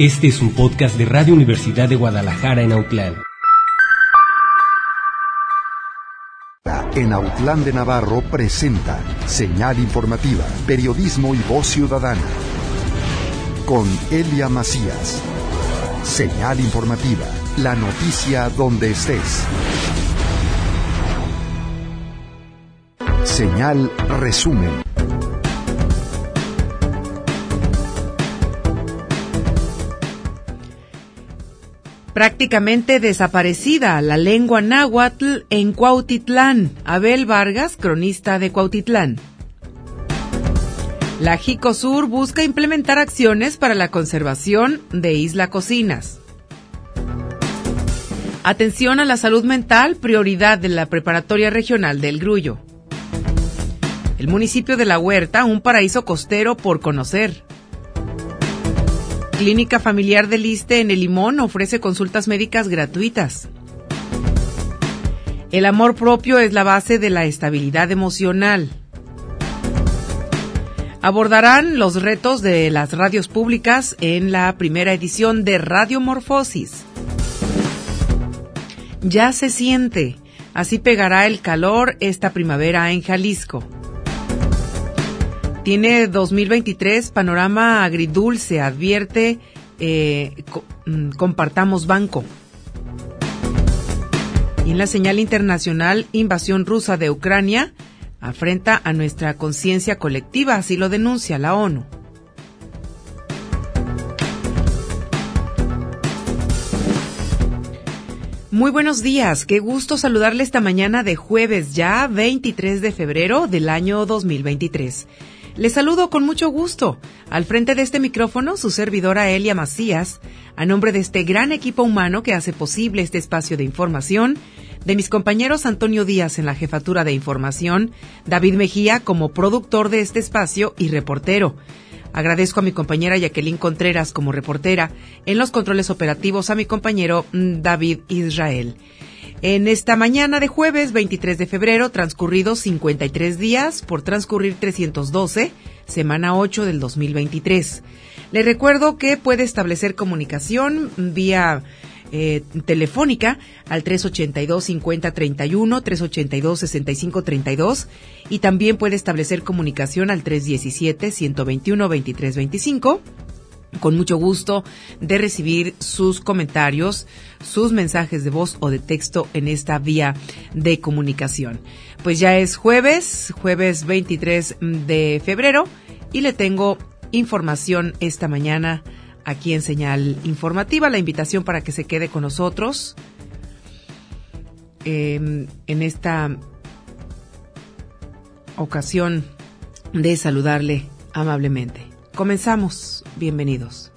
Este es un podcast de Radio Universidad de Guadalajara en Autlán. En Autlán de Navarro presenta Señal Informativa, Periodismo y Voz Ciudadana. Con Elia Macías. Señal Informativa, la noticia donde estés. Señal Resumen. Prácticamente desaparecida la lengua náhuatl en Cuautitlán. Abel Vargas, cronista de Cuautitlán. La Jicosur busca implementar acciones para la conservación de Isla Cocinas. Atención a la salud mental, prioridad de la Preparatoria Regional del Grullo. El municipio de La Huerta, un paraíso costero por conocer. Clínica Familiar del Iste en El Limón ofrece consultas médicas gratuitas. El amor propio es la base de la estabilidad emocional. Abordarán los retos de las radios públicas en la primera edición de Radiomorfosis. Ya se siente, así pegará el calor esta primavera en Jalisco. Tiene 2023 panorama agridulce, advierte Compartamos Banco. Y en la señal internacional, invasión rusa de Ucrania afrenta a nuestra conciencia colectiva, así lo denuncia la ONU. Muy buenos días, qué gusto saludarle esta mañana de jueves ya 23 de febrero del año 2023. Les saludo con mucho gusto. Al frente de este micrófono, su servidora Elia Macías, a nombre de este gran equipo humano que hace posible este espacio de información, de mis compañeros Antonio Díaz en la jefatura de información, David Mejía como productor de este espacio y reportero. Agradezco a mi compañera Jacqueline Contreras como reportera, en los controles operativos a mi compañero David Israel. En esta mañana de jueves 23 de febrero, transcurridos 53 días por transcurrir 312, semana 8 del 2023. Le recuerdo que puede establecer comunicación vía telefónica al 382-5031, 382-6532 y también puede establecer comunicación al 317-121-2325. Con mucho gusto de recibir sus comentarios, sus mensajes de voz o de texto en esta vía de comunicación. Pues ya es jueves 23 de febrero y le tengo información esta mañana aquí en Señal Informativa. La invitación para que se quede con nosotros en esta ocasión de saludarle amablemente. Comenzamos. Bienvenidos.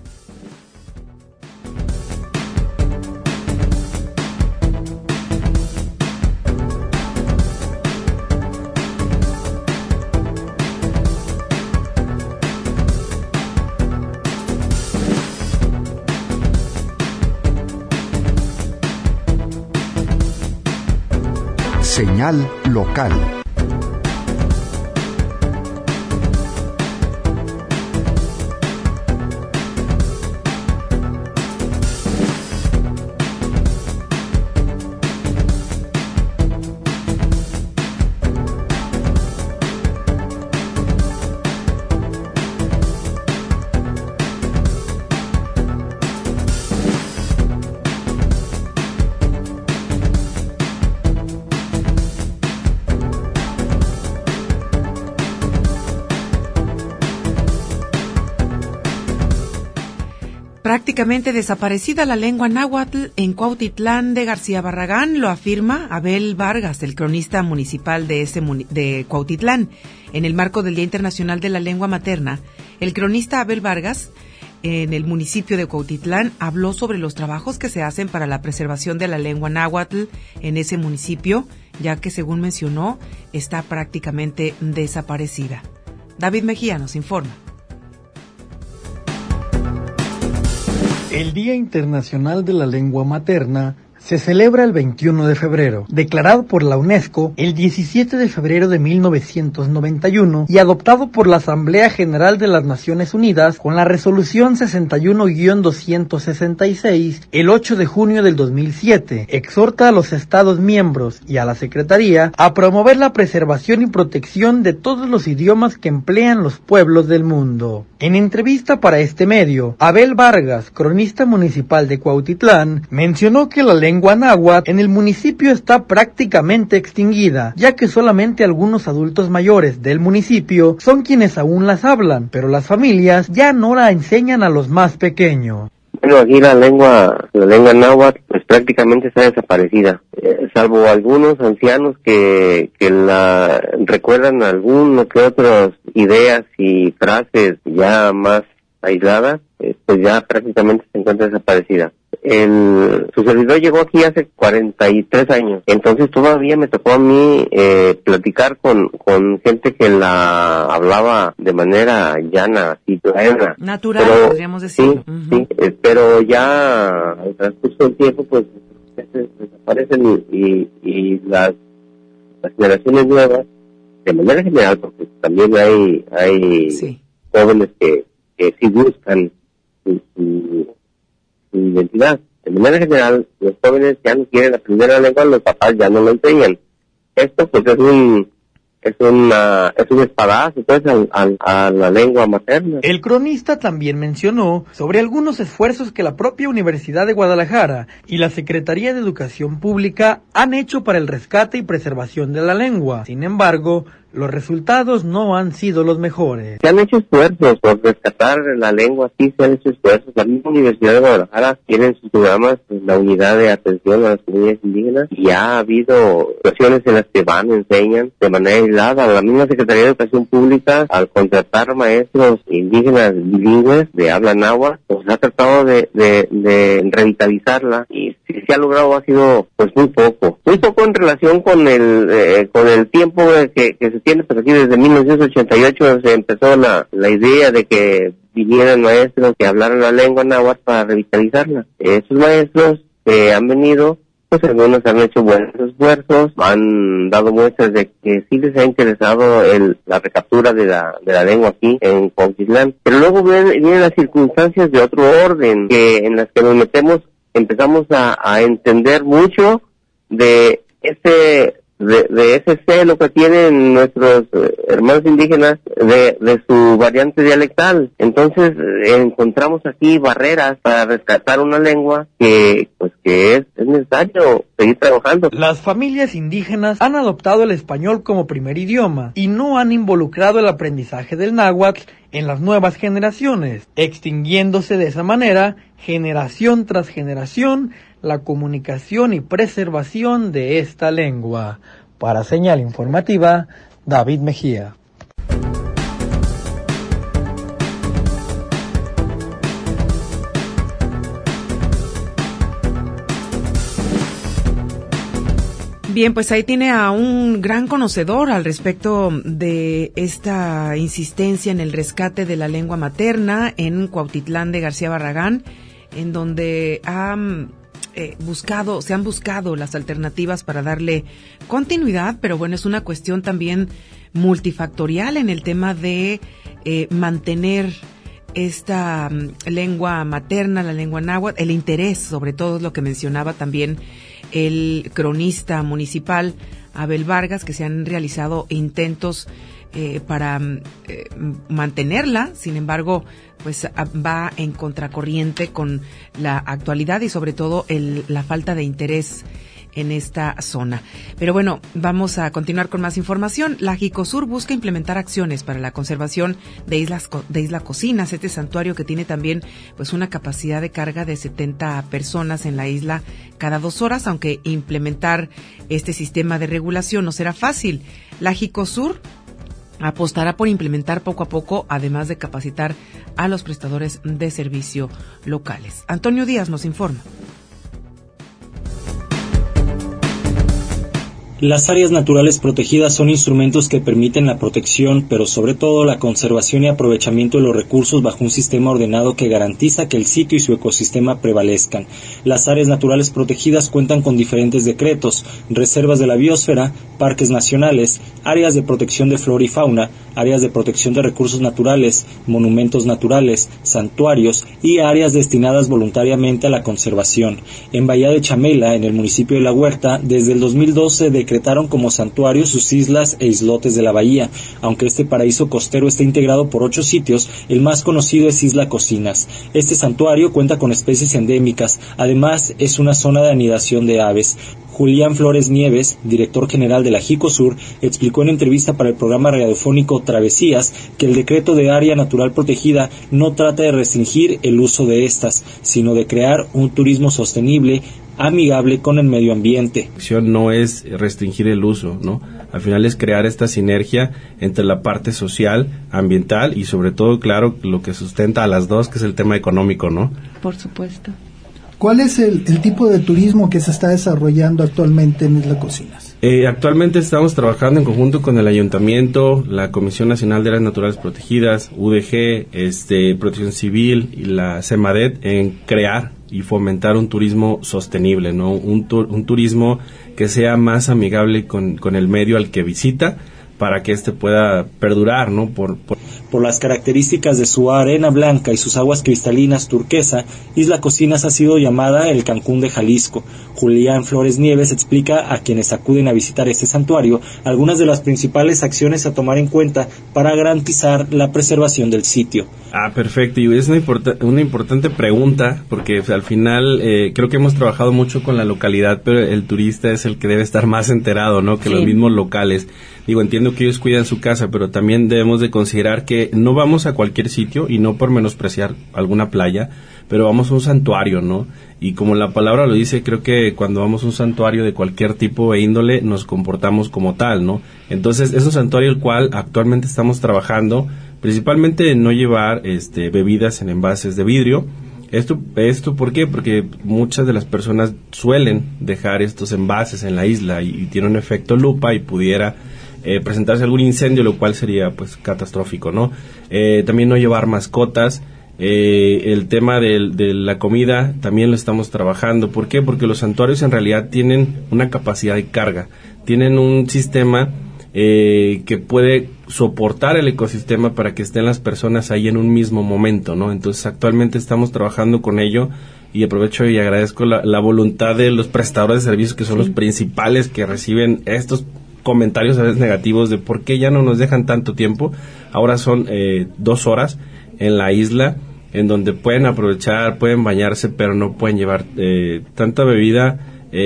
Señal local. Prácticamente desaparecida la lengua náhuatl en Cuautitlán de García Barragán, lo afirma Abel Vargas, el cronista municipal de Cuautitlán. En el marco del Día Internacional de la Lengua Materna, el cronista Abel Vargas, en el municipio de Cuautitlán, habló sobre los trabajos que se hacen para la preservación de la lengua náhuatl en ese municipio, ya que, según mencionó, está prácticamente desaparecida. David Mejía nos informa. El Día Internacional de la Lengua Materna se celebra el 21 de febrero, declarado por la UNESCO el 17 de febrero de 1991 y adoptado por la Asamblea General de las Naciones Unidas con la resolución 61-266 el 8 de junio del 2007. Exhorta a los Estados miembros y a la Secretaría a promover la preservación y protección de todos los idiomas que emplean los pueblos del mundo. En entrevista para este medio, Abel Vargas, cronista municipal de Cuautitlán, mencionó que la lengua náhuatl en el municipio está prácticamente extinguida, ya que solamente algunos adultos mayores del municipio son quienes aún las hablan, pero las familias ya no la enseñan a los más pequeños. Bueno, aquí la lengua náhuatl pues prácticamente está desaparecida, salvo algunos ancianos que la recuerdan algunas que otras ideas y frases ya más aisladas, pues ya prácticamente se encuentra desaparecida. Su servidor llegó aquí hace 43 años, entonces todavía me tocó a mí platicar con gente que la hablaba de manera llana, así, plena. Natural, pero, podríamos decir. Sí, pero ya al transcurso del tiempo, pues, desaparecen y las generaciones nuevas, de manera general, porque también hay jóvenes que sí buscan su identidad. De manera general, los jóvenes ya no quieren aprender la lengua, los papás ya no lo enseñan. Esto pues es un espadazo pues a la lengua materna. El cronista también mencionó sobre algunos esfuerzos que la propia Universidad de Guadalajara y la Secretaría de Educación Pública han hecho para el rescate y preservación de la lengua. Sin embargo, los resultados no han sido los mejores. Se han hecho esfuerzos por rescatar la lengua, sí se han hecho esfuerzos. La misma Universidad de Guadalajara tiene en sus programas la unidad de atención a las comunidades indígenas y ha habido situaciones en las que enseñan de manera aislada. La misma Secretaría de Educación Pública, al contratar maestros indígenas bilingües de habla náhuatl, pues ha tratado de revitalizarla y si se ha logrado ha sido pues muy poco en relación con el tiempo que se tiene, pero aquí desde 1988 se empezó la idea de que vinieran maestros que hablaran la lengua náhuatl para revitalizarla. Esos maestros que han venido, pues algunos han hecho buenos esfuerzos, han dado muestras de que sí les ha interesado la recaptura de la lengua aquí en Cuautitlán, pero luego vienen las circunstancias de otro orden, en las que nos metemos, empezamos a entender mucho de ese celo que tienen nuestros hermanos indígenas de su variante dialectal. Entonces encontramos aquí barreras para rescatar una lengua que es necesario seguir trabajando. Las familias indígenas han adoptado el español como primer idioma y no han involucrado el aprendizaje del náhuatl en las nuevas generaciones, extinguiéndose de esa manera, generación tras generación, la comunicación y preservación de esta lengua. Para Señal Informativa, David Mejía. Bien, pues ahí tiene a un gran conocedor al respecto de esta insistencia en el rescate de la lengua materna en Cuautitlán de García Barragán, en donde se han buscado las alternativas para darle continuidad, pero bueno, es una cuestión también multifactorial en el tema de mantener esta lengua materna, la lengua náhuatl, el interés, sobre todo es lo que mencionaba también el cronista municipal Abel Vargas, que se han realizado intentos para mantenerla, sin embargo, pues va en contracorriente con la actualidad y sobre todo la falta de interés en esta zona. Pero bueno, vamos a continuar con más información. La Jicosur busca implementar acciones para la conservación de Isla Cocinas, este santuario que tiene también pues una capacidad de carga de 70 personas en la isla cada 2 horas, aunque implementar este sistema de regulación no será fácil. La Jicosur apostará por implementar poco a poco, además de capacitar a los prestadores de servicio locales. Antonio Díaz nos informa. Las áreas naturales protegidas son instrumentos que permiten la protección, pero sobre todo la conservación y aprovechamiento de los recursos bajo un sistema ordenado que garantiza que el sitio y su ecosistema prevalezcan. Las áreas naturales protegidas cuentan con diferentes decretos: reservas de la biosfera, parques nacionales, áreas de protección de flora y fauna, áreas de protección de recursos naturales, monumentos naturales, santuarios y áreas destinadas voluntariamente a la conservación. En Bahía de Chamela, en el municipio de La Huerta, desde el 2012 decretaron como santuarios sus islas e islotes de la bahía. Aunque este paraíso costero está integrado por 8 sitios, el más conocido es Isla Cocinas. Este santuario cuenta con especies endémicas, además es una zona de anidación de aves. Julián Flores Nieves, director general de la Jicosur, explicó en entrevista para el programa radiofónico Travesías que el decreto de área natural protegida no trata de restringir el uso de estas, sino de crear un turismo sostenible, amigable con el medio ambiente. No es restringir el uso, ¿no? Al final es crear esta sinergia entre la parte social, ambiental y sobre todo, claro, lo que sustenta a las dos, que es el tema económico, ¿no? Por supuesto. ¿Cuál es el tipo de turismo que se está desarrollando actualmente en Isla Cocinas? Actualmente estamos trabajando en conjunto con el Ayuntamiento, la Comisión Nacional de Áreas Naturales Protegidas, UDG, Protección Civil y la CEMADET en crear y fomentar un turismo sostenible, ¿no? Un turismo que sea más amigable con el medio al que visita, para que pueda perdurar, ¿no? Por las características de su arena blanca y sus aguas cristalinas turquesa, Isla Cocinas ha sido llamada el Cancún de Jalisco. Julián Flores Nieves explica a quienes acuden a visitar este santuario algunas de las principales acciones a tomar en cuenta para garantizar la preservación del sitio. Perfecto, y es una importante pregunta, porque al final creo que hemos trabajado mucho con la localidad, pero el turista es el que debe estar más enterado, ¿no? Que los mismos locales. Entiendo que ellos cuidan su casa, pero también debemos de considerar que no vamos a cualquier sitio, y no por menospreciar alguna playa, pero vamos a un santuario, ¿no? Y como la palabra lo dice, creo que cuando vamos a un santuario de cualquier tipo e índole, nos comportamos como tal, ¿no? Entonces, es un santuario el cual actualmente estamos trabajando, principalmente en no llevar bebidas en envases de vidrio. Esto ¿por qué? Porque muchas de las personas suelen dejar estos envases en la isla y tiene un efecto lupa y pudiera presentarse algún incendio, lo cual sería pues catastrófico, ¿no? También no llevar mascotas. El tema de la comida también lo estamos trabajando. ¿Por qué? Porque los santuarios en realidad tienen una capacidad de carga, tienen un sistema que puede soportar el ecosistema para que estén las personas ahí en un mismo momento, ¿no? Entonces actualmente estamos trabajando con ello, y aprovecho y agradezco la voluntad de los prestadores de servicios, que son los principales que reciben estos comentarios a veces negativos de por qué ya no nos dejan tanto tiempo. Ahora son 2 horas en la isla, en donde pueden aprovechar, pueden bañarse, pero no pueden llevar tanta bebida.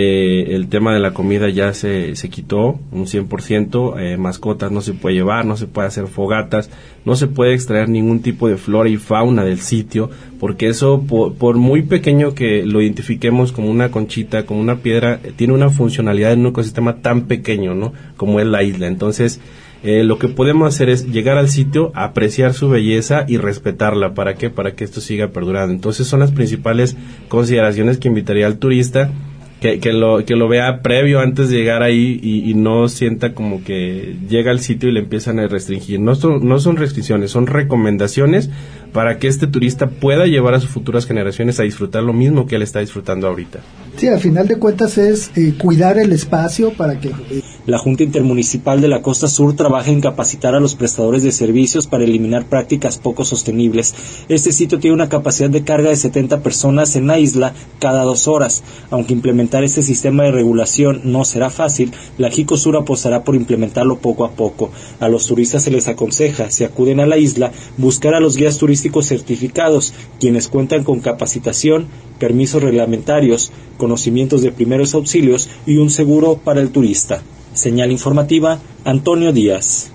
El tema de la comida ya se quitó un 100%, mascotas no se puede llevar, no se puede hacer fogatas, no se puede extraer ningún tipo de flora y fauna del sitio, porque eso, por muy pequeño que lo identifiquemos como una conchita, como una piedra, tiene una funcionalidad en un ecosistema tan pequeño, ¿no? Como es la isla. Entonces, lo que podemos hacer es llegar al sitio, apreciar su belleza y respetarla. ¿Para qué? Para que esto siga perdurando. Entonces, son las principales consideraciones que invitaría al turista, que lo vea previo antes de llegar ahí y no sienta como que llega al sitio y le empiezan a restringir. No son restricciones, son recomendaciones para que este turista pueda llevar a sus futuras generaciones a disfrutar lo mismo que él está disfrutando ahorita. Sí, al final de cuentas es cuidar el espacio para que... La Junta Intermunicipal de la Costa Sur trabaja en capacitar a los prestadores de servicios para eliminar prácticas poco sostenibles. Este sitio tiene una capacidad de carga de 70 personas en la isla cada 2 horas. Aunque implementar este sistema de regulación no será fácil, la Jicosur apostará por implementarlo poco a poco. A los turistas se les aconseja, si acuden a la isla, buscar a los guías turísticos certificados, quienes cuentan con capacitación, permisos reglamentarios, conocimientos de primeros auxilios y un seguro para el turista. Señal informativa, Antonio Díaz.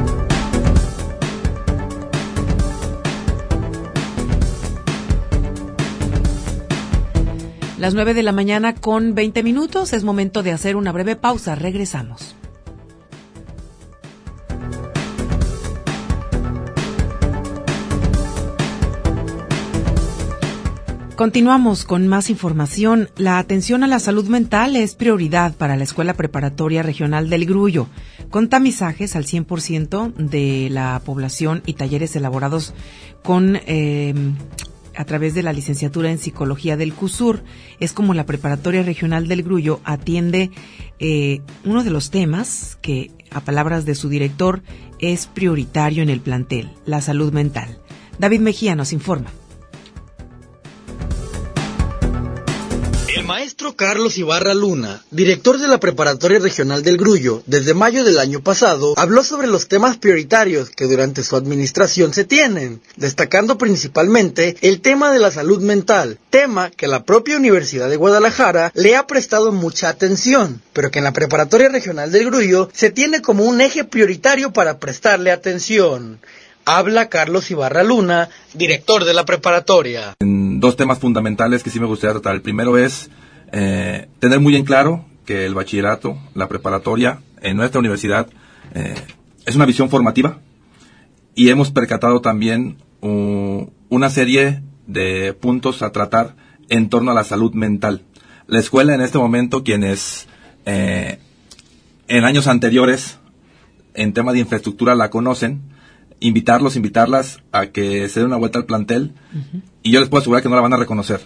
Las 9 de la mañana con 20 minutos, es momento de hacer una breve pausa. Regresamos. Continuamos con más información. La atención a la salud mental es prioridad para la Escuela Preparatoria Regional del Grullo, con tamizajes al 100% de la población y talleres elaborados con a través de la licenciatura en Psicología del CUSUR. Es como la Preparatoria Regional del Grullo atiende uno de los temas que, a palabras de su director, es prioritario en el plantel, la salud mental. David Mejía nos informa. El maestro Carlos Ibarra Luna, director de la Preparatoria Regional del Grullo, desde mayo del año pasado, habló sobre los temas prioritarios que durante su administración se tienen, destacando principalmente el tema de la salud mental, tema que la propia Universidad de Guadalajara le ha prestado mucha atención, pero que en la Preparatoria Regional del Grullo se tiene como un eje prioritario para prestarle atención. Habla Carlos Ibarra Luna, director de la preparatoria. Dos temas fundamentales que sí me gustaría tratar. El primero es tener muy en claro que el bachillerato, la preparatoria, en nuestra universidad, es una visión formativa, y hemos percatado también una serie de puntos a tratar en torno a la salud mental. La escuela en este momento, quienes en años anteriores, en tema de infraestructura, la conocen, invitarlas a que se den una vuelta al plantel, y yo les puedo asegurar que no la van a reconocer.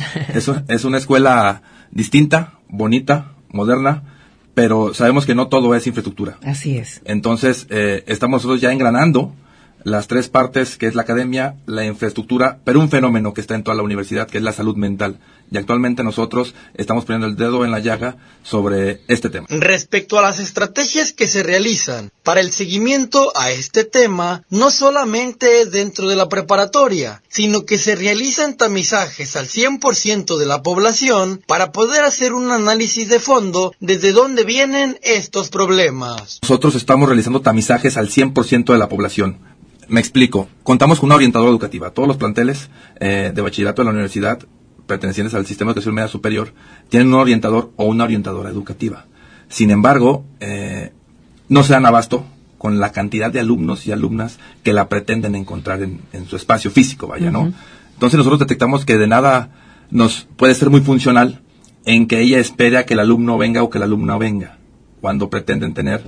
Es una escuela distinta, bonita, moderna, pero sabemos que no todo es infraestructura. Así es. Entonces, estamos nosotros ya engranando las tres partes, que es la academia, la infraestructura, pero un fenómeno que está en toda la universidad, que es la salud mental. Y actualmente nosotros estamos poniendo el dedo en la llaga sobre este tema. Respecto a las estrategias que se realizan para el seguimiento a este tema, no solamente es dentro de la preparatoria, sino que se realizan tamizajes al 100% de la población para poder hacer un análisis de fondo desde dónde vienen estos problemas. Nosotros estamos realizando tamizajes al 100% de la población. Me explico. Contamos con una orientadora educativa. Todos los planteles de bachillerato de la universidad pertenecientes al sistema de educación media superior tienen un orientador o una orientadora educativa. Sin embargo, no se dan abasto con la cantidad de alumnos y alumnas que la pretenden encontrar en su espacio físico, ¿no? Entonces nosotros detectamos que de nada nos puede ser muy funcional en que ella espere a que el alumno venga o que la alumna venga cuando pretenden tener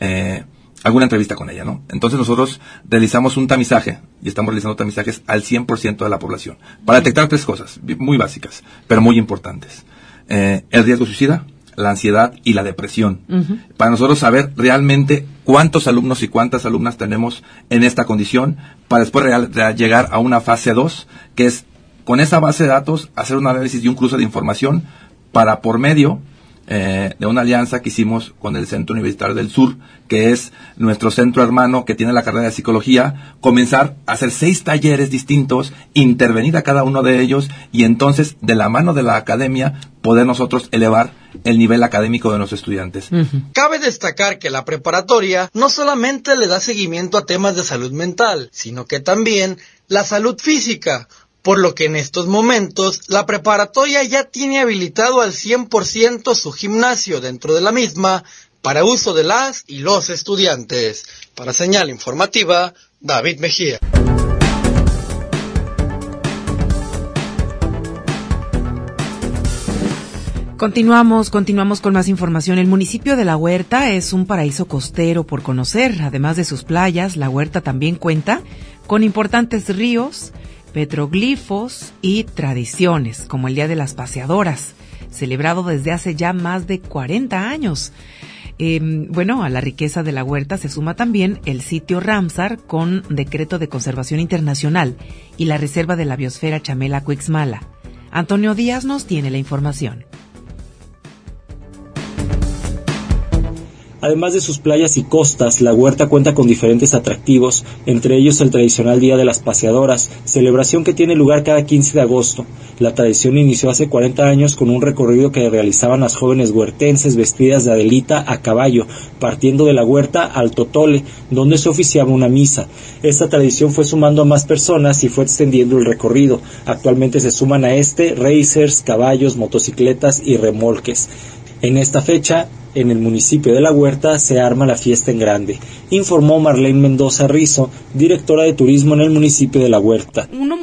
alguna entrevista con ella, ¿no? Entonces nosotros realizamos un tamizaje, y estamos realizando tamizajes al 100% de la población, para detectar tres cosas muy básicas, pero muy importantes. El riesgo suicida, la ansiedad y la depresión. Para nosotros saber realmente cuántos alumnos y cuántas alumnas tenemos en esta condición, para después llegar a una fase 2, que es, con esa base de datos, hacer un análisis y un cruce de información para, por medio de una alianza que hicimos con el Centro Universitario del Sur, que es nuestro centro hermano que tiene la carrera de psicología, comenzar a hacer 6 talleres distintos, intervenir a cada uno de ellos, y entonces, de la mano de la academia, poder nosotros elevar el nivel académico de nuestros estudiantes. Cabe destacar que la preparatoria no solamente le da seguimiento a temas de salud mental, sino que también la salud física, por lo que en estos momentos la preparatoria ya tiene habilitado al 100% su gimnasio dentro de la misma para uso de las y los estudiantes. Para Señal Informativa, David Mejía. Continuamos con más información. El municipio de La Huerta es un paraíso costero por conocer. Además de sus playas, La Huerta también cuenta con importantes ríos, petroglifos y tradiciones, como el Día de las Paseadoras, celebrado desde hace ya más de 40 años. A la riqueza de La Huerta se suma también el sitio Ramsar, con decreto de conservación internacional, y la reserva de la biosfera Chamela-Cuixmala. Antonio Díaz nos tiene la información. Además de sus playas y costas, La Huerta cuenta con diferentes atractivos, entre ellos el tradicional Día de las Paseadoras, celebración que tiene lugar cada 15 de agosto. La tradición inició hace 40 años con un recorrido que realizaban las jóvenes huertenses vestidas de Adelita a caballo, partiendo de La Huerta al Totole, donde se oficiaba una misa. Esta tradición fue sumando a más personas y fue extendiendo el recorrido. Actualmente se suman a racers, caballos, motocicletas y remolques. En esta fecha, en el municipio de La Huerta se arma la fiesta en grande, informó Marlene Mendoza Rizo, directora de turismo en el municipio de La Huerta. Uno muy reconocido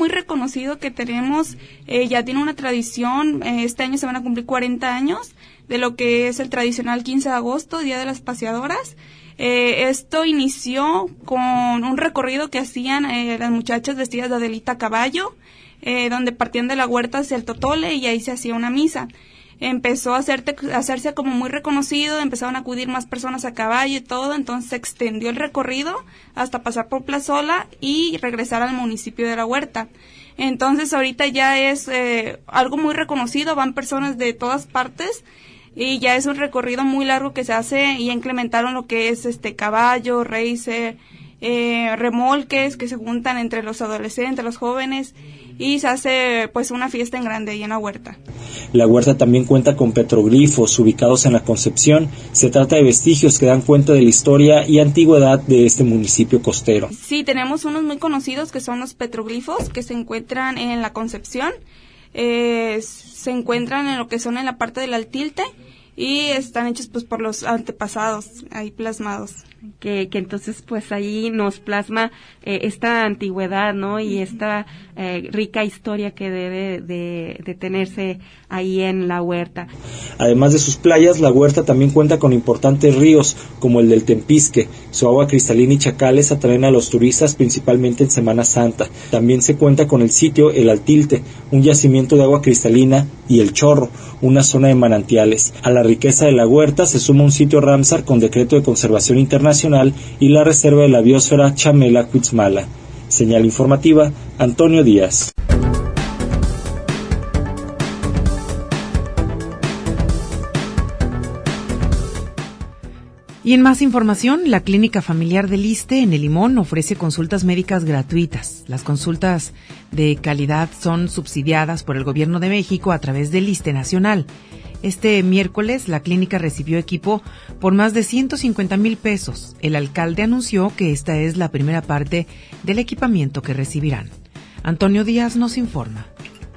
conocido que tenemos, ya tiene una tradición, este año se van a cumplir 40 años de lo que es el tradicional 15 de agosto, Día de las Paseadoras. Esto inició con un recorrido que hacían las muchachas vestidas de Adelita a caballo, donde partían de la huerta hacia el Totole y ahí se hacía una misa. Empezó a hacerse como muy reconocido, empezaron a acudir más personas a caballo y todo, entonces se extendió el recorrido hasta pasar por Plazola y regresar al municipio de La Huerta. Entonces ahorita ya es algo muy reconocido, van personas de todas partes y ya es un recorrido muy largo que se hace y implementaron lo que es caballo, racer, remolques que se juntan entre los adolescentes, los jóvenes, y se hace pues una fiesta en grande ahí en La Huerta. La Huerta también cuenta con petroglifos ubicados en la Concepción. Se trata de vestigios que dan cuenta de la historia y antigüedad de este municipio costero. Sí, tenemos unos muy conocidos que son los petroglifos que se encuentran en la Concepción. Se encuentran en lo que son en la parte del Altilte y están hechos pues por los antepasados ahí plasmados. Que entonces pues ahí nos plasma esta antigüedad, ¿no? Y esta rica historia que debe de tenerse ahí en La Huerta. Además de sus playas, La Huerta también cuenta con importantes ríos, como el del Tempisque. Su agua cristalina y chacales atraen a los turistas principalmente en Semana Santa. También se cuenta con el sitio El Altilte, un yacimiento de agua cristalina, y El Chorro, una zona de manantiales. A la riqueza de La Huerta se suma un sitio Ramsar con decreto de conservación internacional y la reserva de la biosfera Chamela-Cuitzmala. Señal informativa, Antonio Díaz. Y en más información, la Clínica Familiar del ISSSTE en El Limón ofrece consultas médicas gratuitas. Las consultas de calidad son subsidiadas por el Gobierno de México a través del ISSSTE Nacional. Este miércoles, la clínica recibió equipo por más de 150,000 pesos. El alcalde anunció que esta es la primera parte del equipamiento que recibirán. Antonio Díaz nos informa.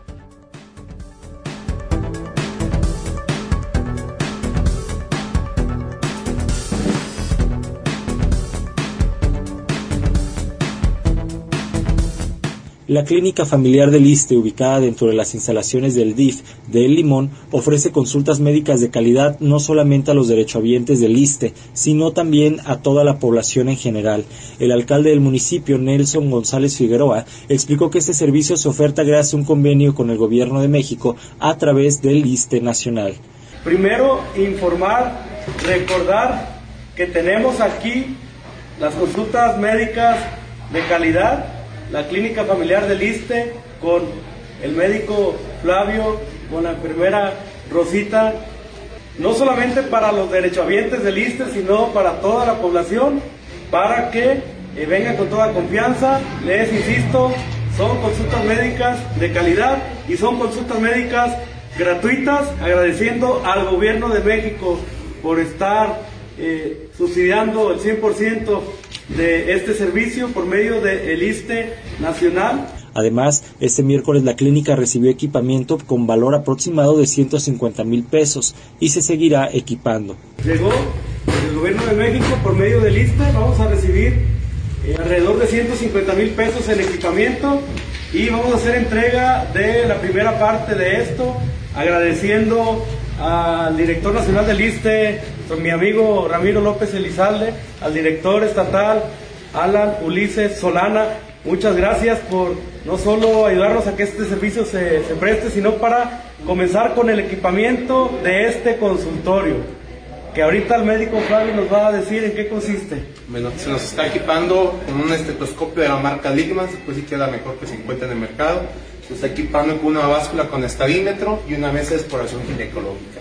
La Clínica Familiar del ISSSTE, ubicada dentro de las instalaciones del DIF de El Limón, ofrece consultas médicas de calidad no solamente a los derechohabientes del ISSSTE, sino también a toda la población en general. El alcalde del municipio, Nelson González Figueroa, explicó que este servicio se oferta gracias a un convenio con el Gobierno de México a través del ISSSTE Nacional. Primero, informar, recordar que tenemos aquí las consultas médicas de calidad, la Clínica Familiar del ISSSTE, con el médico Flavio, con la enfermera Rosita, no solamente para los derechohabientes del ISSSTE, sino para toda la población, para que vengan con toda confianza. Les insisto, son consultas médicas de calidad y son consultas médicas gratuitas, agradeciendo al Gobierno de México por estar subsidiando el 100% de este servicio por medio del ISSSTE Nacional. Además, este miércoles la clínica recibió equipamiento con valor aproximado de 150,000 pesos y se seguirá equipando. Llegó el Gobierno de México por medio del ISSSTE, vamos a recibir alrededor de 150,000 pesos en equipamiento y vamos a hacer entrega de la primera parte de esto, agradeciendo al director nacional del ISSSTE, mi amigo Ramiro López Elizalde, al director estatal Alan Ulises Solana. Muchas gracias por no solo ayudarnos a que este servicio se preste, sino para comenzar con el equipamiento de este consultorio, que ahorita el médico Flavio nos va a decir en qué consiste. Bueno, se nos está equipando con un estetoscopio de la marca Ligmas, pues sí queda mejor que se encuentra en el mercado. Se está equipando con una báscula con estadímetro y una mesa de exploración ginecológica.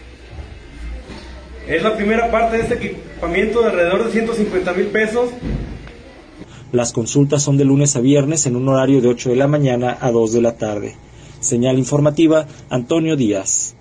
Es la primera parte de este equipamiento de alrededor de 150,000 pesos. Las consultas son de lunes a viernes en un horario de 8 de la mañana a 2 de la tarde. Señal informativa, Antonio Díaz.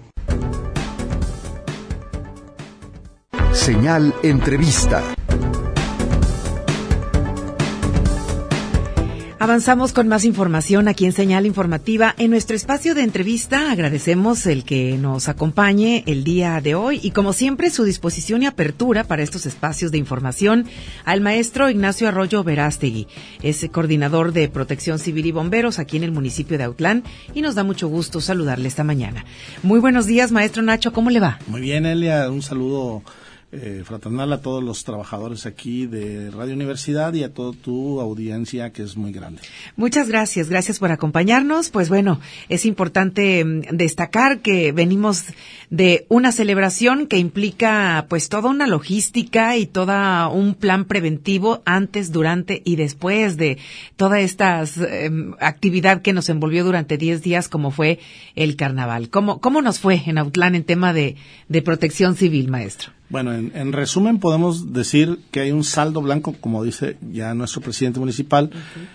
Señal entrevista. Avanzamos con más información aquí en Señal Informativa. En nuestro espacio de entrevista agradecemos el que nos acompañe el día de hoy y, como siempre, su disposición y apertura para estos espacios de información al maestro Ignacio Arroyo Verástegui. Es coordinador de Protección Civil y Bomberos aquí en el municipio de Autlán y nos da mucho gusto saludarle esta mañana. Muy buenos días, maestro Nacho, ¿cómo le va? Muy bien, Elia, un saludo fraternal a todos los trabajadores aquí de Radio Universidad y a toda tu audiencia, que es muy grande. Muchas gracias por acompañarnos. Pues bueno, es importante destacar que venimos de una celebración que implica pues toda una logística y todo un plan preventivo antes, durante y después de toda esta actividad que nos envolvió durante 10 días, como fue el carnaval. ¿Cómo nos fue en Autlán en tema de protección civil, maestro? Bueno, en resumen podemos decir que hay un saldo blanco, como dice ya nuestro presidente municipal,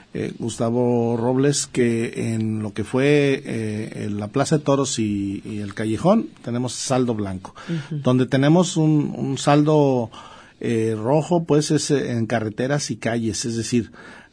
Gustavo Robles, que en lo que fue la Plaza de Toros y el Callejón tenemos saldo blanco. Donde tenemos un saldo rojo, pues es en carreteras y calles, es decir,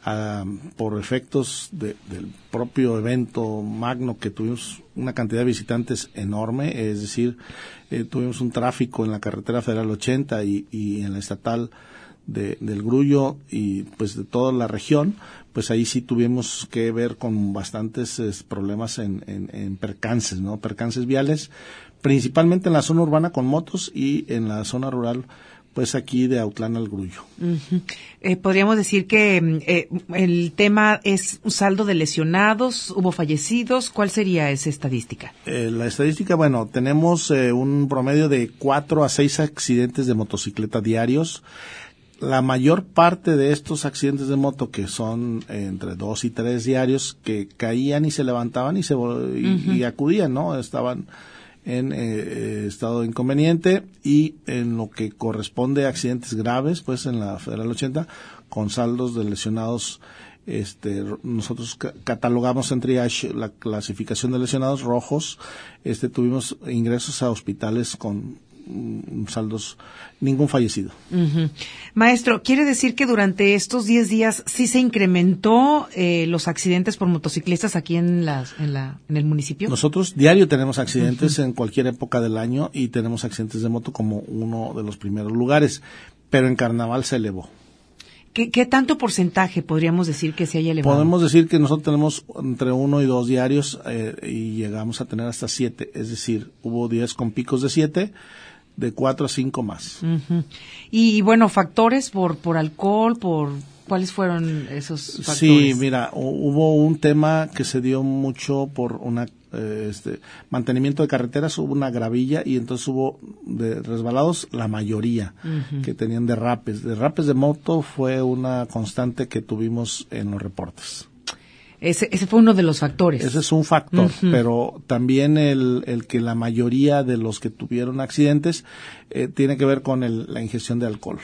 por efectos del propio evento magno, que tuvimos una cantidad de visitantes enorme, es decir, tuvimos un tráfico en la carretera federal 80 y en la estatal del Grullo y pues de toda la región, pues ahí sí tuvimos que ver con bastantes problemas en percances, ¿no? Percances viales, principalmente en la zona urbana con motos y en la zona rural, pues aquí de Autlán al Grullo. Podríamos decir que el tema es un saldo de lesionados, hubo fallecidos. ¿Cuál sería esa estadística? La estadística, bueno, tenemos un promedio de 4 a 6 accidentes de motocicleta diarios. La mayor parte de estos accidentes de moto, que son entre 2 y 3 diarios, que caían y se levantaban y acudían, ¿no? Estaban en estado de inconveniente, y en lo que corresponde a accidentes graves, pues en la Federal 80, con saldos de lesionados, nosotros catalogamos en triage la clasificación de lesionados rojos. Tuvimos ingresos a hospitales con saldos, ningún fallecido. Maestro, ¿quiere decir que durante estos 10 días sí se incrementó los accidentes por motociclistas aquí en el municipio? Nosotros diario tenemos accidentes en cualquier época del año, y tenemos accidentes de moto como uno de los primeros lugares, pero en carnaval se elevó. ¿Qué tanto porcentaje podríamos decir que se haya elevado? Podemos decir que nosotros tenemos entre 1 y 2 diarios, y llegamos a tener hasta 7, es decir, hubo días con picos de 7, de 4 a 5 más. Y bueno, factores por alcohol, ¿cuáles fueron esos factores? Sí, mira, hubo un tema que se dio mucho por una mantenimiento de carreteras, hubo una gravilla, y entonces hubo de resbalados la mayoría que tenían derrapes de moto. Fue una constante que tuvimos en los reportes. Ese fue uno de los factores. Ese es un factor, pero también el que la mayoría de los que tuvieron accidentes tiene que ver con la ingestión de alcohol.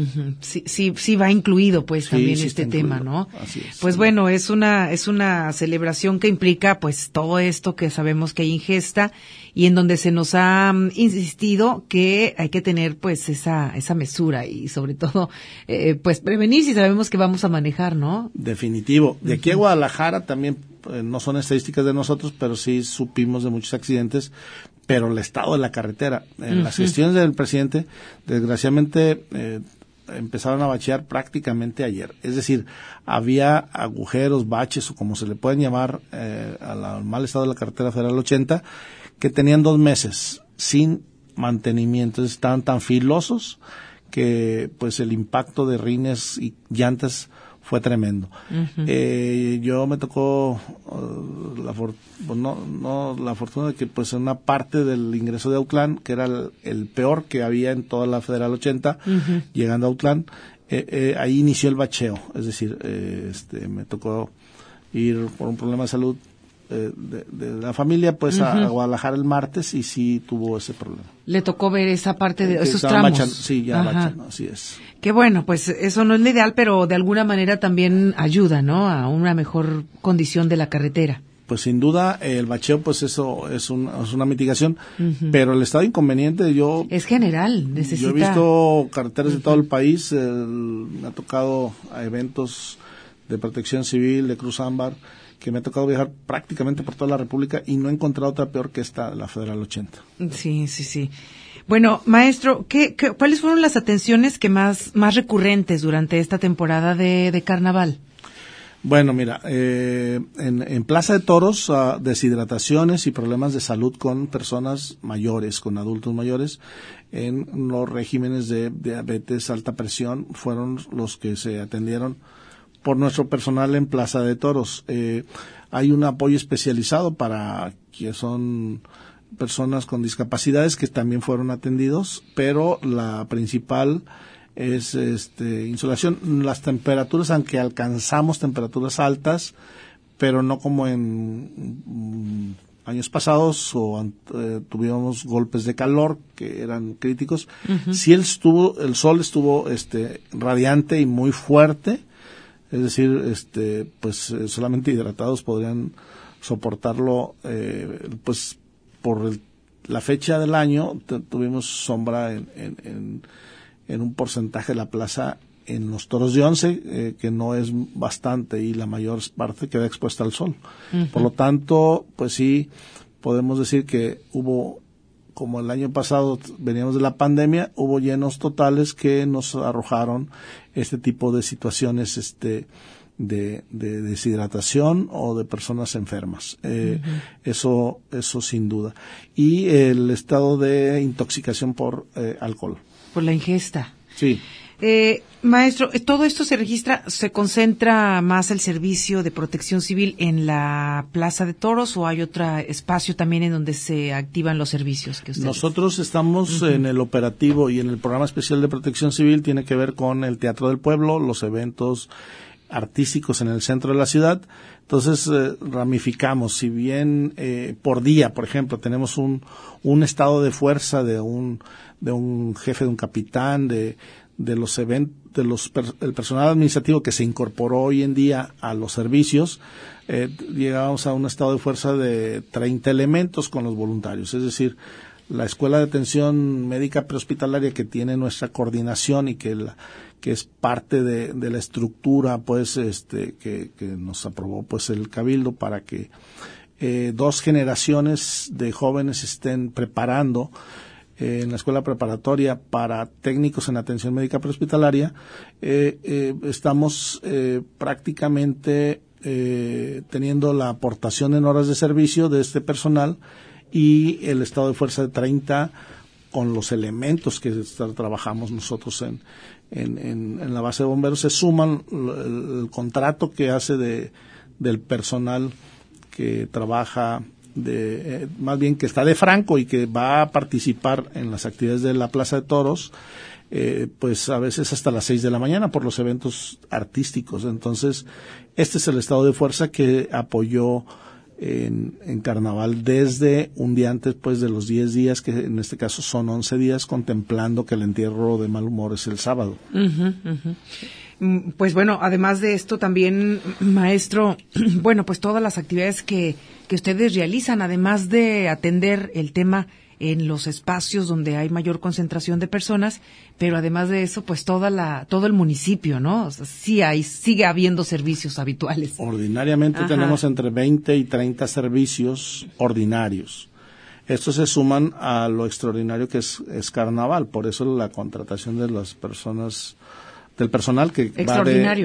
Sí va incluido, pues, también sí este tema, ¿no? Así es. Pues bueno, es una celebración que implica, pues, todo esto que sabemos que hay ingesta, y en donde se nos ha insistido que hay que tener, pues, esa mesura, y sobre todo, pues, prevenir si sabemos que vamos a manejar, ¿no? Definitivo. De aquí a Guadalajara también, no son estadísticas de nosotros, pero sí supimos de muchos accidentes, pero el estado de la carretera, en las gestiones del presidente, desgraciadamente, empezaron a bachear prácticamente ayer. Es decir, había agujeros, baches, o como se le pueden llamar, al mal estado de la carretera federal 80, que tenían 2 meses sin mantenimiento. Estaban tan filosos que pues el impacto de rines y llantas fue tremendo. Yo me tocó la fortuna de que pues en una parte del ingreso de Autlán, que era el peor que había en toda la Federal 80, llegando a Autlán, ahí inició el bacheo. Es decir, me tocó ir por un problema de salud de la familia, pues a Guadalajara el martes, y sí tuvo ese problema. Le tocó ver esa parte de esos tramos. Bachando, así es. Que bueno, pues eso no es lo ideal, pero de alguna manera también ayuda, ¿no?, a una mejor condición de la carretera. Pues sin duda el bacheo, pues eso es una mitigación, pero el estado inconveniente es general, necesita. Yo he visto carreteras de todo el país, me ha tocado a eventos de Protección Civil, de Cruz Ámbar, que me ha tocado viajar prácticamente por toda la República y no he encontrado otra peor que esta, la Federal 80. Sí. Bueno, maestro, ¿cuáles fueron las atenciones que más recurrentes durante esta temporada de carnaval? Bueno, mira, en Plaza de Toros, deshidrataciones y problemas de salud con personas mayores, con adultos mayores, en los regímenes de diabetes, alta presión, fueron los que se atendieron por nuestro personal en Plaza de Toros. Hay un apoyo especializado para que son personas con discapacidades que también fueron atendidos, pero la principal es insolación. Las temperaturas, aunque alcanzamos temperaturas altas, pero no como en años pasados tuvimos golpes de calor que eran críticos. Uh-huh. Sí, el sol estuvo radiante y muy fuerte, es decir, solamente hidratados podrían soportarlo, pues por la fecha del año tuvimos sombra en un porcentaje de la plaza en los toros de 11, que no es bastante, y la mayor parte queda expuesta al sol. Uh-huh. Por lo tanto, pues sí, podemos decir que hubo, como el año pasado veníamos de la pandemia, hubo llenos totales que nos arrojaron este tipo de situaciones de deshidratación o de personas enfermas. Uh-huh. Eso sin duda. Y el estado de intoxicación por alcohol. Por la ingesta. Sí. Maestro, ¿todo esto se concentra más el servicio de protección civil en la Plaza de Toros o hay otro espacio también en donde se activan los servicios que ustedes? Nosotros estamos en el operativo y en el programa especial de protección civil, tiene que ver con el Teatro del Pueblo, los eventos artísticos en el centro de la ciudad. Entonces ramificamos, si bien por día, por ejemplo, tenemos un estado de fuerza de un jefe, de un capitán, de los eventos, el personal administrativo que se incorporó hoy en día a los servicios, llegamos a un estado de fuerza de 30 elementos con los voluntarios, es decir, la Escuela de Atención Médica Prehospitalaria, que tiene nuestra coordinación y que es parte de la estructura, pues, que nos aprobó, pues, el Cabildo para que 2 generaciones de jóvenes estén preparando en la escuela preparatoria para técnicos en atención médica prehospitalaria. Estamos prácticamente teniendo la aportación en horas de servicio de este personal y el estado de fuerza de 30 con los elementos que trabajamos nosotros en la base de bomberos. Se suman el contrato que hace del personal que trabaja más bien que está de franco y que va a participar en las actividades de la Plaza de Toros, pues a veces hasta las 6 de la mañana por los eventos artísticos. Entonces, este es el estado de fuerza que apoyó en Carnaval desde un día antes, pues, de los 10 días, que en este caso son 11 días, contemplando que el entierro de mal humor es el sábado. Uh-huh, uh-huh. Pues bueno, además de esto también, maestro, bueno, pues todas las actividades que ustedes realizan, además de atender el tema en los espacios donde hay mayor concentración de personas, pero además de eso, pues todo el municipio, ¿no? O sea, sigue habiendo servicios habituales. Ordinariamente Ajá. Tenemos entre 20 y 30 servicios ordinarios. Estos se suman a lo extraordinario que es Carnaval, por eso la contratación de las personas, del personal que va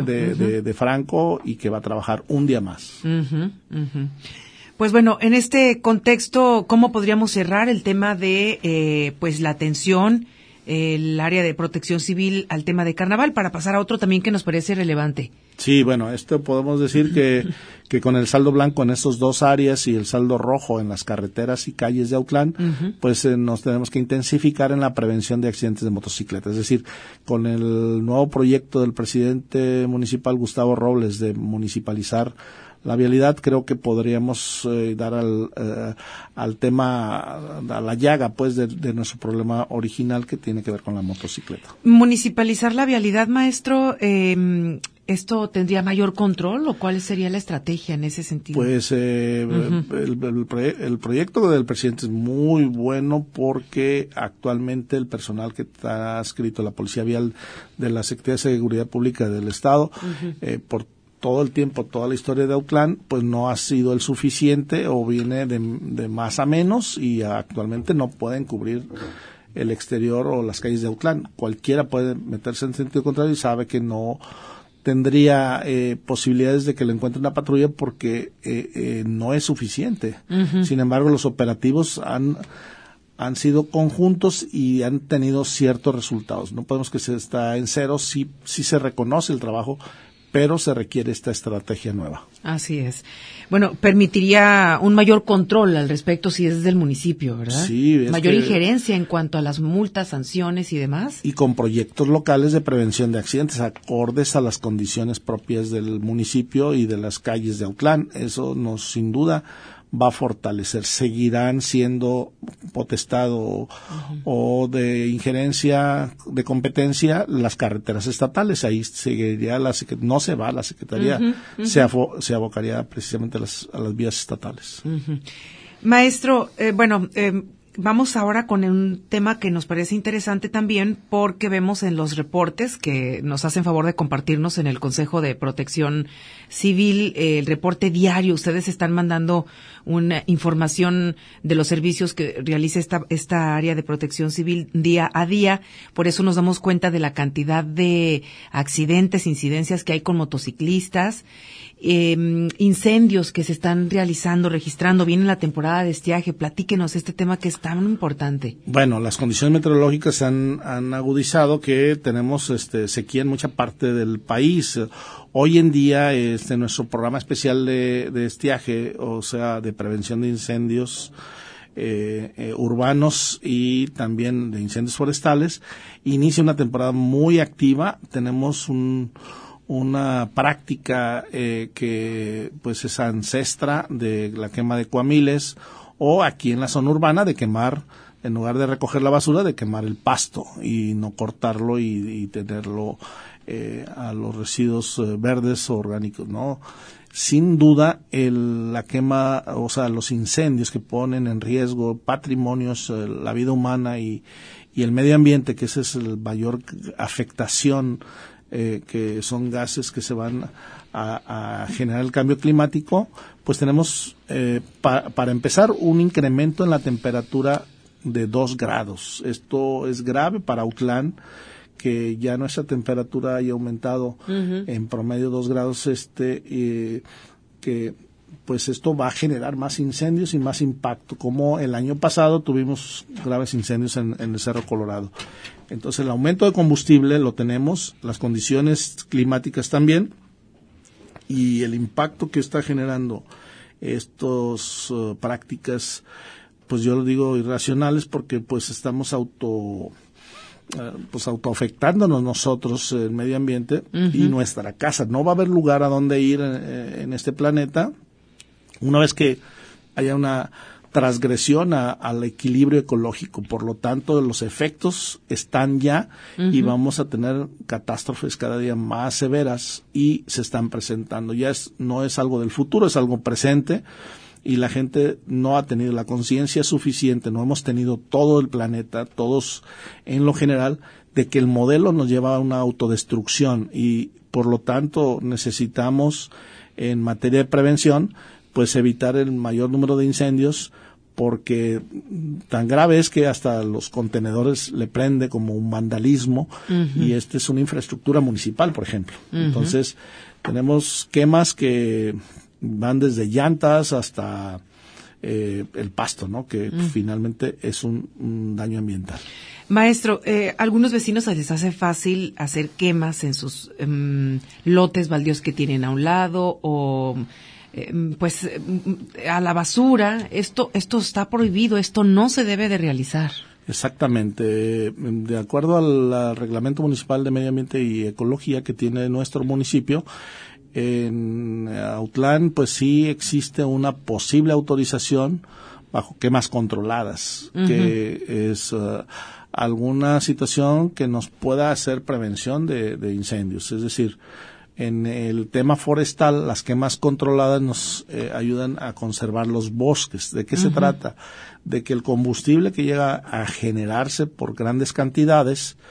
de franco y que va a trabajar un día más. Uh-huh, uh-huh. Pues bueno, en este contexto, ¿cómo podríamos cerrar el tema de pues la atención, el área de protección civil al tema de Carnaval, para pasar a otro también que nos parece relevante? Sí, bueno, esto podemos decir que con el saldo blanco en esas 2 áreas y el saldo rojo en las carreteras y calles de Autlán, uh-huh. Pues nos tenemos que intensificar en la prevención de accidentes de motocicleta. Es decir, con el nuevo proyecto del presidente municipal Gustavo Robles de municipalizar la vialidad, creo que podríamos dar al tema, a la llaga, pues, de nuestro problema original que tiene que ver con la motocicleta. Municipalizar la vialidad, maestro, ¿esto tendría mayor control o cuál sería la estrategia en ese sentido? Pues uh-huh. el proyecto del presidente es muy bueno porque actualmente el personal que está adscrito a la Policía Vial de la Secretaría de Seguridad Pública del Estado, uh-huh. todo el tiempo, toda la historia de Autlán, pues no ha sido el suficiente o viene de más a menos y actualmente no pueden cubrir el exterior o las calles de Autlán. Cualquiera puede meterse en sentido contrario y sabe que no tendría posibilidades de que le encuentre una patrulla porque no es suficiente. Uh-huh. Sin embargo, los operativos han sido conjuntos y han tenido ciertos resultados. No podemos que se está en cero, sí se reconoce el trabajo, pero se requiere esta estrategia nueva. Así es. Bueno, permitiría un mayor control al respecto si es del municipio, ¿verdad? Sí. Mayor injerencia en cuanto a las multas, sanciones y demás. Y con proyectos locales de prevención de accidentes, acordes a las condiciones propias del municipio y de las calles de Autlán. Eso nos, sin duda, va a fortalecer. Seguirán siendo potestad o de injerencia, de competencia, las carreteras estatales. Ahí seguiría no se va la Secretaría, se abocaría precisamente a las vías estatales. Maestro, vamos ahora con un tema que nos parece interesante también porque vemos en los reportes que nos hacen favor de compartirnos en el Consejo de Protección Civil, el reporte diario. Ustedes están mandando una información de los servicios que realiza esta área de protección civil día a día. Por eso nos damos cuenta de la cantidad de accidentes, incidencias que hay con motociclistas, incendios que se están registrando. Viene la temporada de estiaje. Platíquenos este tema que es tan importante. Bueno, las condiciones meteorológicas han agudizado que tenemos sequía en mucha parte del país. Hoy en día nuestro programa especial de estiaje, o sea, de prevención de incendios urbanos y también de incendios forestales, inicia una temporada muy activa. Tenemos una práctica que pues es ancestra de la quema de cuamiles, o aquí en la zona urbana de quemar, en lugar de recoger la basura, de quemar el pasto y no cortarlo y tenerlo a los residuos verdes o orgánicos, ¿no? Sin duda, la quema, o sea, los incendios que ponen en riesgo patrimonios, la vida humana y el medio ambiente, que esa es la mayor afectación, que son gases que se van a generar el cambio climático, pues tenemos, para empezar, un incremento en la temperatura de 2 grados. Esto es grave para Autlán, que ya nuestra temperatura haya aumentado en promedio 2 grados, que pues esto va a generar más incendios y más impacto, como el año pasado tuvimos graves incendios en el Cerro Colorado. Entonces el aumento de combustible lo tenemos, las condiciones climáticas también, y el impacto que está generando estas prácticas, pues yo lo digo irracionales, porque pues estamos autoafectándonos nosotros, el medio ambiente y nuestra casa. No va a haber lugar a donde ir en este planeta una vez que haya una transgresión al equilibrio ecológico. Por lo tanto, los efectos están ya y vamos a tener catástrofes cada día más severas y se están presentando. Ya no es algo del futuro, es algo presente. Y la gente no ha tenido la conciencia suficiente, no hemos tenido todo el planeta, todos en lo general, de que el modelo nos lleva a una autodestrucción y por lo tanto necesitamos, en materia de prevención, pues evitar el mayor número de incendios, porque tan grave es que hasta los contenedores le prende como un vandalismo y esta es una infraestructura municipal, por ejemplo. Entonces tenemos quemas que van desde llantas hasta el pasto, ¿no? Que finalmente es un daño ambiental. Maestro, algunos vecinos les hace fácil hacer quemas en sus lotes baldíos que tienen a un lado o a la basura. Esto está prohibido, esto no se debe de realizar. Exactamente. De acuerdo al Reglamento Municipal de Medio Ambiente y Ecología que tiene nuestro municipio, en Autlán, pues sí existe una posible autorización bajo quemas controladas, que es alguna situación que nos pueda hacer prevención de incendios. Es decir, en el tema forestal, las quemas controladas nos ayudan a conservar los bosques. ¿De qué se trata? De que el combustible que llega a generarse por grandes cantidades,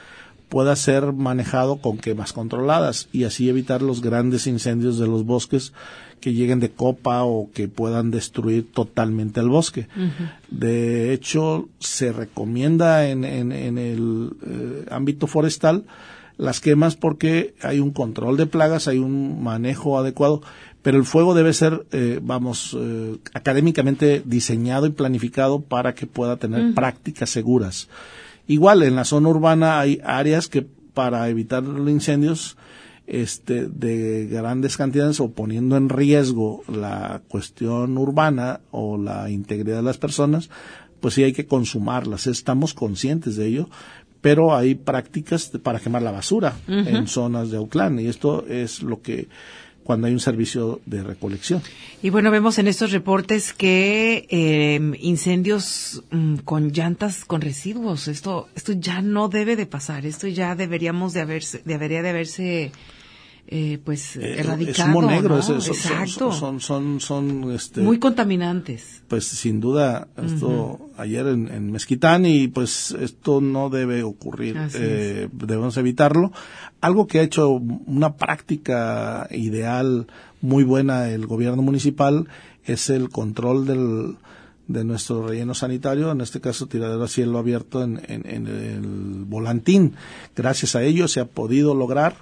pueda ser manejado con quemas controladas y así evitar los grandes incendios de los bosques que lleguen de copa o que puedan destruir totalmente el bosque. De hecho, se recomienda en el ámbito forestal las quemas porque hay un control de plagas, hay un manejo adecuado, pero el fuego debe ser, académicamente diseñado y planificado para que pueda tener prácticas seguras. Igual, en la zona urbana hay áreas que para evitar los incendios de grandes cantidades o poniendo en riesgo la cuestión urbana o la integridad de las personas, pues sí hay que consumarlas. Estamos conscientes de ello, pero hay prácticas para quemar la basura en zonas de Autlán y esto es lo que cuando hay un servicio de recolección. Y bueno, vemos en estos reportes que incendios con llantas con residuos, esto ya no debe de pasar, esto ya debería de haberse erradicado. Es humo negro, ¿no? Exacto. Son muy contaminantes. Pues sin duda, ayer en Mezquitán y pues esto no debe ocurrir, debemos evitarlo. Algo que ha hecho una práctica ideal muy buena el gobierno municipal es el control de nuestro relleno sanitario, en este caso tiradero a cielo abierto en el Volantín. Gracias a ello se ha podido lograr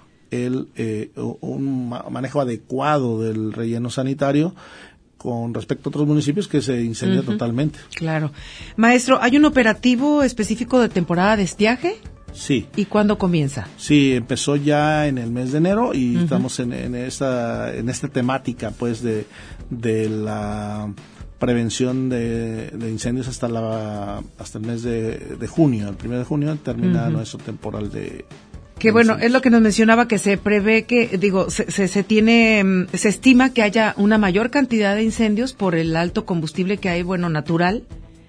un manejo adecuado del relleno sanitario con respecto a otros municipios que se incendian totalmente. Claro. Maestro, ¿hay un operativo específico de temporada de estiaje? Sí. ¿Y cuándo comienza? Sí, empezó ya en el mes de enero y estamos en esta temática pues de la prevención de incendios hasta el mes de junio. El 1 de junio termina nuestro temporal de que bueno, es lo que nos mencionaba, que se prevé que, se estima que haya una mayor cantidad de incendios por el alto combustible que hay, natural,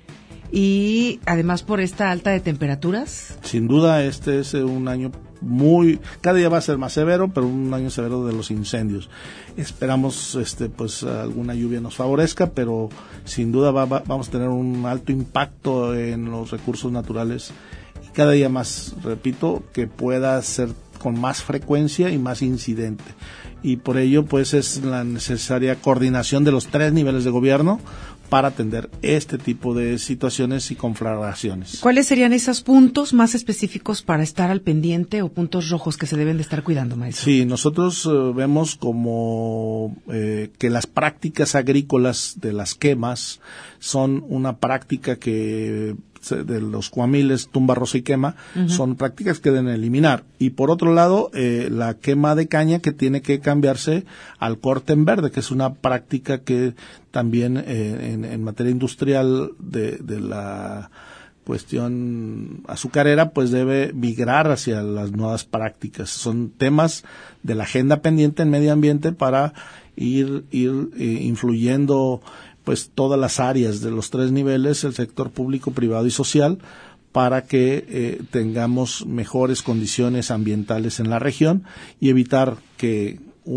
y además por esta alta de temperaturas. Sin duda, este es un año cada día va a ser más severo, pero un año severo de los incendios. Esperamos, alguna lluvia nos favorezca, pero sin duda vamos a tener un alto impacto en los recursos naturales. Cada día más, repito, que pueda ser con más frecuencia y más incidente. Y por ello, pues, es la necesaria coordinación de los 3 niveles de gobierno para atender este tipo de situaciones y conflagraciones. ¿Cuáles serían esos puntos más específicos para estar al pendiente o puntos rojos que se deben de estar cuidando, maestro? Sí, nosotros vemos como que las prácticas agrícolas de las quemas son una práctica que de los cuamiles, tumba, roza y quema, son prácticas que deben eliminar. Y por otro lado, la quema de caña que tiene que cambiarse al corte en verde, que es una práctica que también en materia industrial de la cuestión azucarera, pues debe migrar hacia las nuevas prácticas. Son temas de la agenda pendiente en medio ambiente para ir influyendo pues todas las áreas de los 3 niveles, el sector público, privado y social, para que tengamos mejores condiciones ambientales en la región y evitar que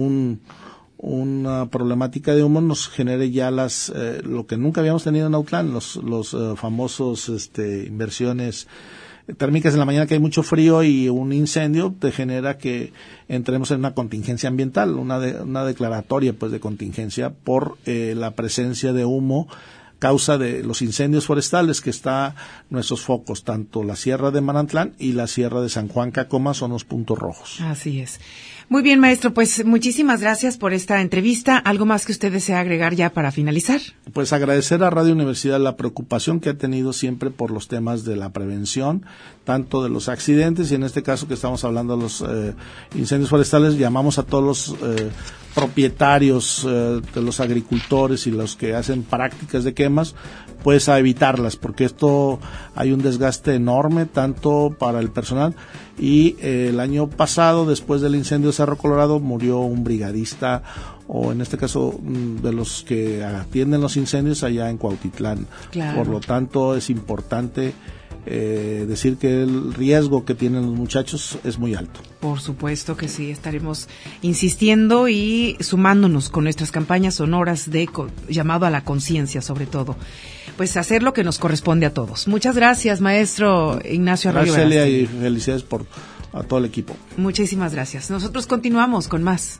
una problemática de humo nos genere ya lo que nunca habíamos tenido en Autlán, los famosos inversiones térmicas en la mañana, que hay mucho frío y un incendio te genera que entremos en una contingencia ambiental, una declaratoria pues de contingencia por la presencia de humo, causa de los incendios forestales que está nuestros focos, tanto la Sierra de Manantlán y la Sierra de San Juan Cacoma son los puntos rojos. Así es. Muy bien, maestro, pues muchísimas gracias por esta entrevista. ¿Algo más que usted desea agregar ya para finalizar? Pues agradecer a Radio Universidad la preocupación que ha tenido siempre por los temas de la prevención, tanto de los accidentes y en este caso que estamos hablando de los incendios forestales, llamamos a todos los propietarios de los agricultores y los que hacen prácticas de quemas, pues a evitarlas, porque esto hay un desgaste enorme tanto para el personal y el año pasado, después del incendio de Cerro Colorado, murió un brigadista, o en este caso de los que atienden los incendios allá en Cuautitlán. Claro. Por lo tanto, es importante decir que el riesgo que tienen los muchachos es muy alto. Por supuesto que sí, estaremos insistiendo y sumándonos con nuestras campañas sonoras de llamado a la conciencia, sobre todo. Pues hacer lo que nos corresponde a todos. Muchas gracias, maestro Ignacio Arroyo. Gracias, Celia, y felicidades por a todo el equipo. Muchísimas gracias. Nosotros continuamos con más.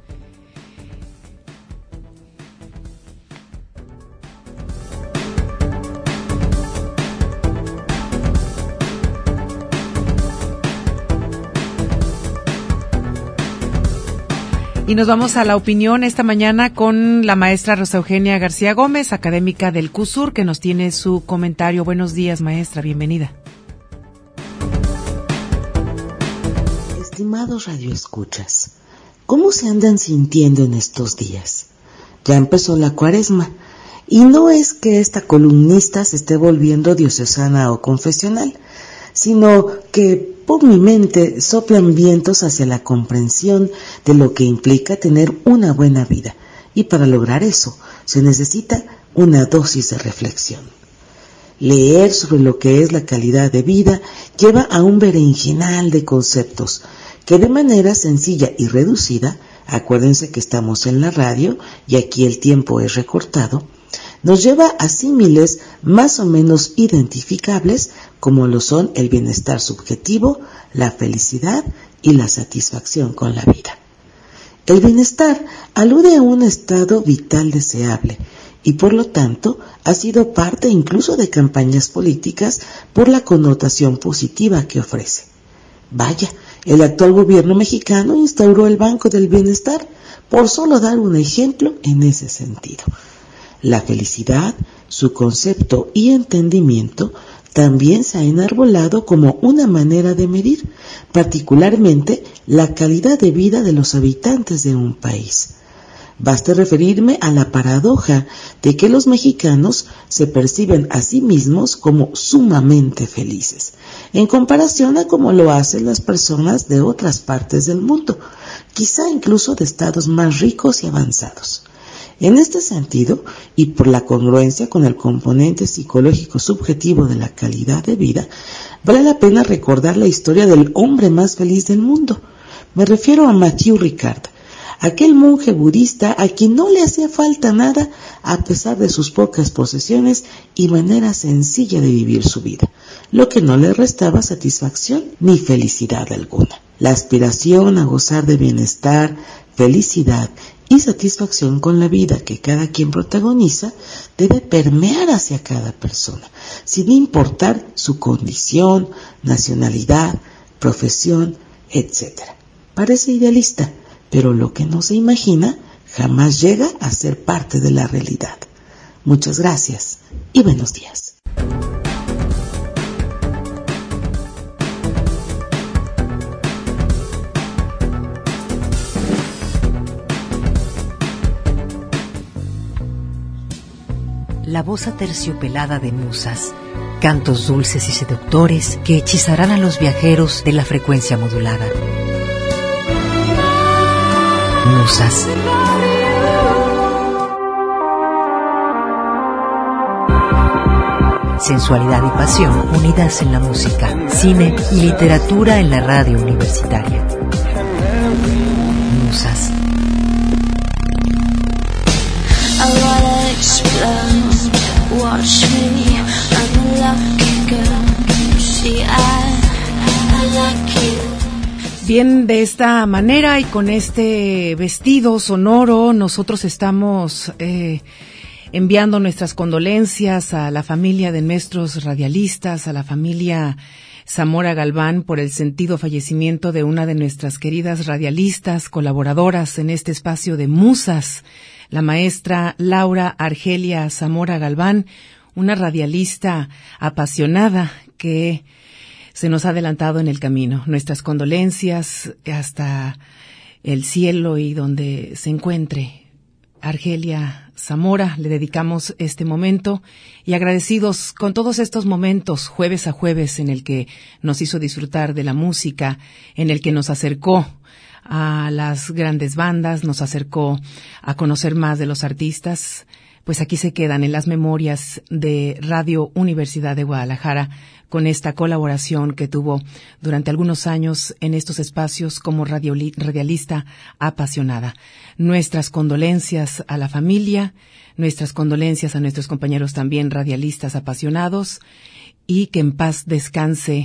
Y nos vamos a la opinión esta mañana con la maestra Rosa Eugenia García Gómez, académica del CUSUR, que nos tiene su comentario. Buenos días, maestra, bienvenida. Estimados radioescuchas, ¿cómo se andan sintiendo en estos días? Ya empezó la Cuaresma, y no es que esta columnista se esté volviendo diocesana o confesional, sino que por mi mente soplan vientos hacia la comprensión de lo que implica tener una buena vida, y para lograr eso se necesita una dosis de reflexión. Leer sobre lo que es la calidad de vida lleva a un berenjenal de conceptos que de manera sencilla y reducida, acuérdense que estamos en la radio y aquí el tiempo es recortado, nos lleva a símiles más o menos identificables como lo son el bienestar subjetivo, la felicidad y la satisfacción con la vida. El bienestar alude a un estado vital deseable y por lo tanto ha sido parte incluso de campañas políticas por la connotación positiva que ofrece. Vaya, el actual gobierno mexicano instauró el Banco del Bienestar, por solo dar un ejemplo en ese sentido. La felicidad, su concepto y entendimiento también se ha enarbolado como una manera de medir, particularmente la calidad de vida de los habitantes de un país. Basta referirme a la paradoja de que los mexicanos se perciben a sí mismos como sumamente felices, en comparación a cómo lo hacen las personas de otras partes del mundo, quizá incluso de estados más ricos y avanzados. En este sentido, y por la congruencia con el componente psicológico subjetivo de la calidad de vida, vale la pena recordar la historia del hombre más feliz del mundo. Me refiero a Matthieu Ricard, aquel monje budista a quien no le hacía falta nada a pesar de sus pocas posesiones y manera sencilla de vivir su vida, lo que no le restaba satisfacción ni felicidad alguna. La aspiración a gozar de bienestar, felicidad y satisfacción con la vida que cada quien protagoniza debe permear hacia cada persona, sin importar su condición, nacionalidad, profesión, etc. Parece idealista, pero lo que no se imagina jamás llega a ser parte de la realidad. Muchas gracias y buenos días. La voz aterciopelada de musas, cantos dulces y seductores que hechizarán a los viajeros de la frecuencia modulada. Musas. Sensualidad y pasión unidas en la música, cine y literatura en la radio universitaria. Musas. Watch me, I'm a lucky girl. See, I like you. Bien, de esta manera y con este vestido sonoro, nosotros estamos enviando nuestras condolencias a la familia de nuestros radialistas, a la familia Zamora Galván por el sentido fallecimiento de una de nuestras queridas radialistas, colaboradoras en este espacio de Musas, la maestra Laura Argelia Zamora Galván, una radialista apasionada que se nos ha adelantado en el camino. Nuestras condolencias hasta el cielo y donde se encuentre Argelia Zamora, le dedicamos este momento y agradecidos con todos estos momentos, jueves a jueves, en el que nos hizo disfrutar de la música, en el que nos acercó a las grandes bandas, nos acercó a conocer más de los artistas, pues aquí se quedan en las memorias de Radio Universidad de Guadalajara con esta colaboración que tuvo durante algunos años en estos espacios como radialista apasionada. Nuestras condolencias a la familia, nuestras condolencias a nuestros compañeros también radialistas apasionados y que en paz descanse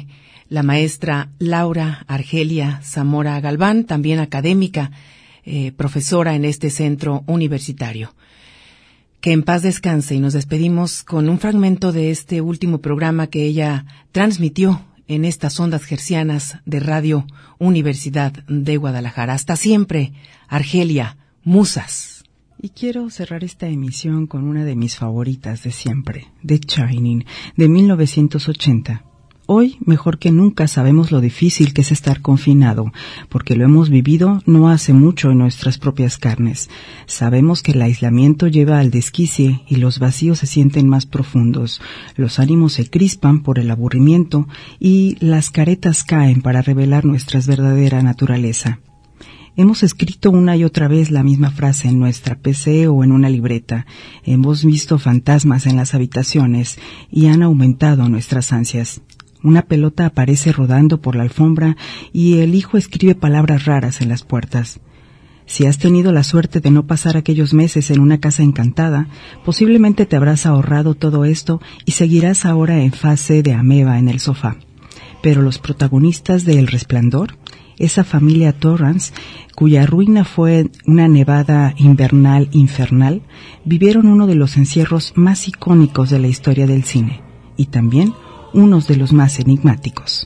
la maestra Laura Argelia Zamora Galván, también académica, profesora en este centro universitario. Que en paz descanse, y nos despedimos con un fragmento de este último programa que ella transmitió en estas ondas hertzianas de Radio Universidad de Guadalajara. Hasta siempre, Argelia, musas. Y quiero cerrar esta emisión con una de mis favoritas de siempre, The Shining, de 1980. Hoy, mejor que nunca, sabemos lo difícil que es estar confinado, porque lo hemos vivido no hace mucho en nuestras propias carnes. Sabemos que el aislamiento lleva al desquicie y los vacíos se sienten más profundos. Los ánimos se crispan por el aburrimiento y las caretas caen para revelar nuestra verdadera naturaleza. Hemos escrito una y otra vez la misma frase en nuestra PC o en una libreta. Hemos visto fantasmas en las habitaciones y han aumentado nuestras ansias. Una pelota aparece rodando por la alfombra y el hijo escribe palabras raras en las puertas. Si has tenido la suerte de no pasar aquellos meses en una casa encantada, posiblemente te habrás ahorrado todo esto y seguirás ahora en fase de ameba en el sofá. Pero los protagonistas de El Resplandor, esa familia Torrance, cuya ruina fue una nevada invernal infernal, vivieron uno de los encierros más icónicos de la historia del cine, y también unos de los más enigmáticos.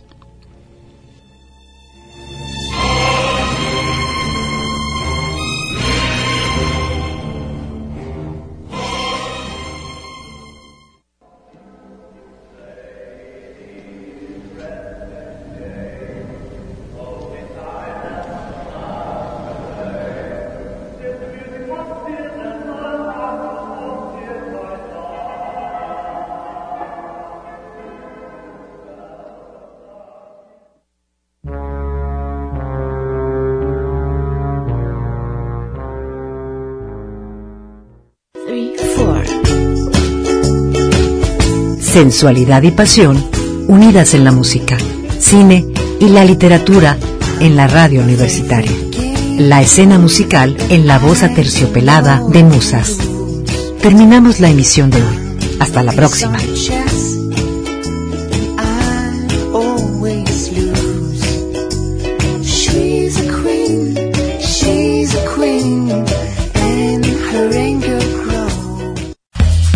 Sensualidad y pasión unidas en la música, cine y la literatura en la radio universitaria. La escena musical en la voz aterciopelada de musas. Terminamos la emisión de hoy. Hasta la próxima.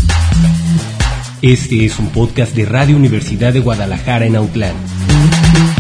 Este es un podcast de Radio Universidad de Guadalajara en Autlán.